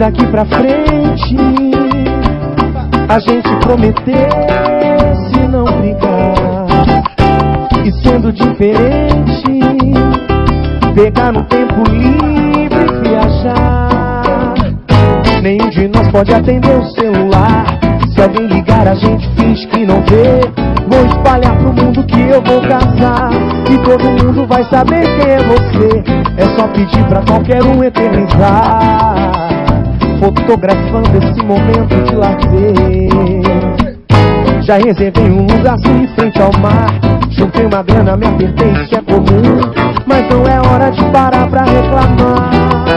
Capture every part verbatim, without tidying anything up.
daqui pra frente a gente prometesse não brigar, e sendo diferente, pegar no tempo livre e viajar. Nenhum de nós pode atender o celular. Se alguém ligar a gente finge que não vê. Vou espalhar pro mundo que eu vou casar, e todo mundo vai saber quem é você. É só pedir pra qualquer um eternizar, fotografando esse momento de lazer. Já reservei um lugarzinho em frente ao mar, juntei uma grana, me apertei, isso é comum, mas não é hora de parar pra reclamar.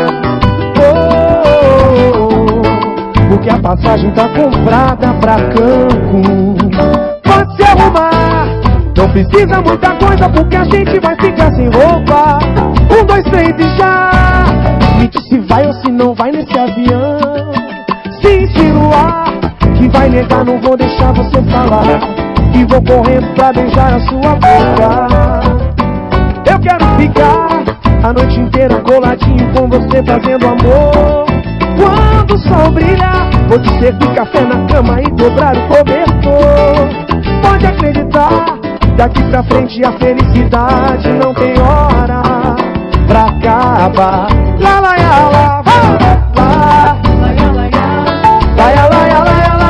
Oh, oh, oh, porque a passagem tá comprada pra Cancún. Pode se arrumar, não precisa muita coisa, porque a gente vai ficar sem roupa. Um, dois, três e já. Me diz se vai ou se não vai nesse avião. Se insinuar que vai negar, não vou deixar você falar, e vou correndo pra beijar a sua boca. Eu quero ficar a noite inteira coladinho com você, fazendo amor. Quando o sol brilhar, vou te servir café na cama e dobrar o cobertor. Pode acreditar, daqui pra frente a felicidade não tem hora pra acabar. Lá, lá, lá, lá, lá, lá, lá, lá,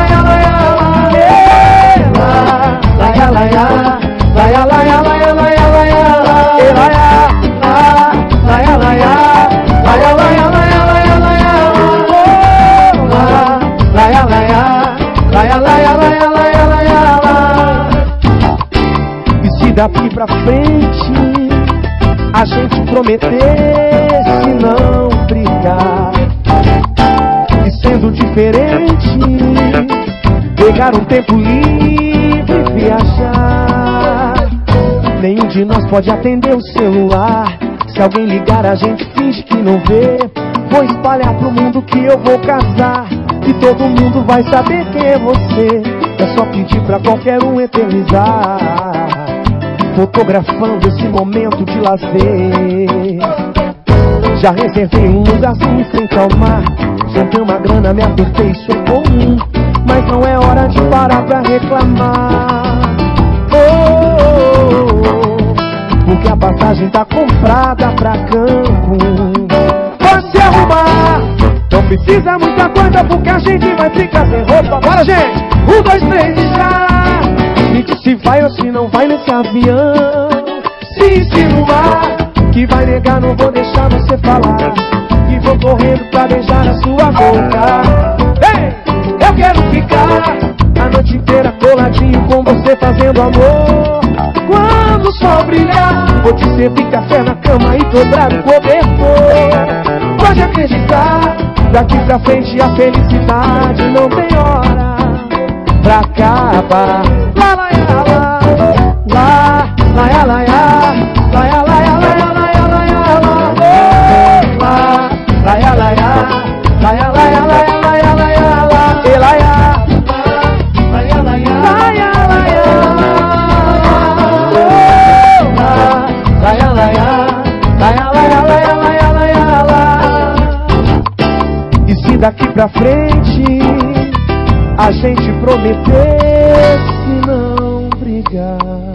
daqui pra frente a gente prometesse não brigar, e sendo diferente, pegar um tempo livre e viajar. Nenhum de nós pode atender o celular. Se alguém ligar a gente finge que não vê. Vou espalhar pro mundo que eu vou casar, e todo mundo vai saber quem é você. É só pedir pra qualquer um eternizar, fotografando esse momento de lazer. Já reservei um lugarzinho em frente ao mar, juntei uma grana, me apertei, isso é comum, mas não é hora de parar pra reclamar. Oh, oh, oh, porque a passagem tá comprada pra Cancún. Pode se arrumar, não precisa muita coisa, porque a gente vai ficar sem roupa. Bora, gente! Um, dois, três e já! Me diz se vai ou se não vai nesse avião. Se insinuar que vai negar, não vou deixar você falar, e vou correndo pra beijar a sua boca. Ei, eu quero ficar a noite inteira coladinho com você, fazendo amor. Quando o sol brilhar, vou te servir café na cama e dobrar o cobertor. Pode acreditar, daqui pra frente a felicidade não tem hora pra acabar. Lá, lá, lá, lá, lá, lá, lá, lá, lá, lá, lá, e se daqui pra frente a gente prometesse não brigar,